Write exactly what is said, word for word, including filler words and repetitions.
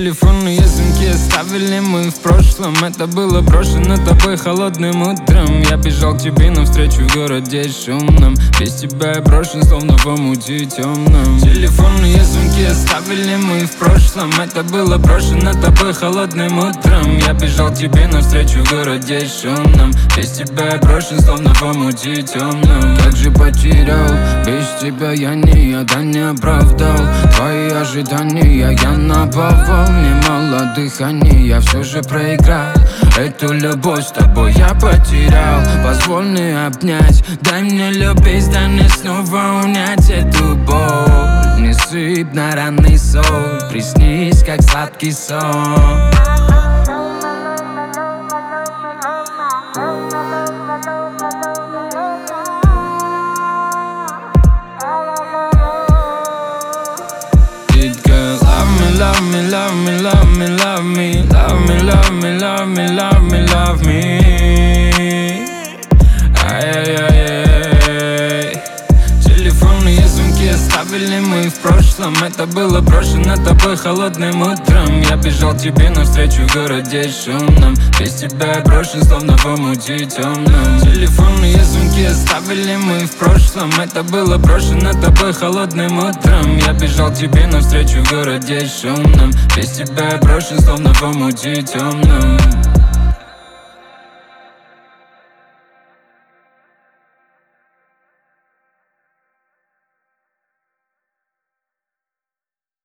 Телефонные звонки оставили мы в прошлом. Это было брошено тобой холодным утром. Я бежал к тебе навстречу в городе шумном. Без тебя я брошен, словно в омуте темном. Телефонные звонки оставили мы в прошлом. Это было брошено тобой холодным утром. Я бежал к тебе навстречу в городе шумном. Без тебя я брошен, словно в омуте темном. Как же потерял, без тебя я никогда не оправдал твои ожидания, я наповал. Мне мало дыхания, я все же проиграл. Эту любовь с тобой я потерял. Позволь мне обнять, дай мне любить, дай мне снова унять эту боль. Не сыпь на ранный соль, приснись, как сладкий сон. Love me, love me, love me, love me, love me, love me, love me, love me, love me. Ай-яй-яй-яй. Телефонные звонки оставили мы в прошлом. Это было брошено тобой холодным утром. Я бежал к тебе навстречу в городе шумном. Без тебя я брошен, словно в омуте темном. Телефонные звонки оставили мы в прошлом. Это было брошено тобой холодным утром. Я бежал к тебе навстречу в городе шумном. Без тебя я брошен, словно в омуте темном.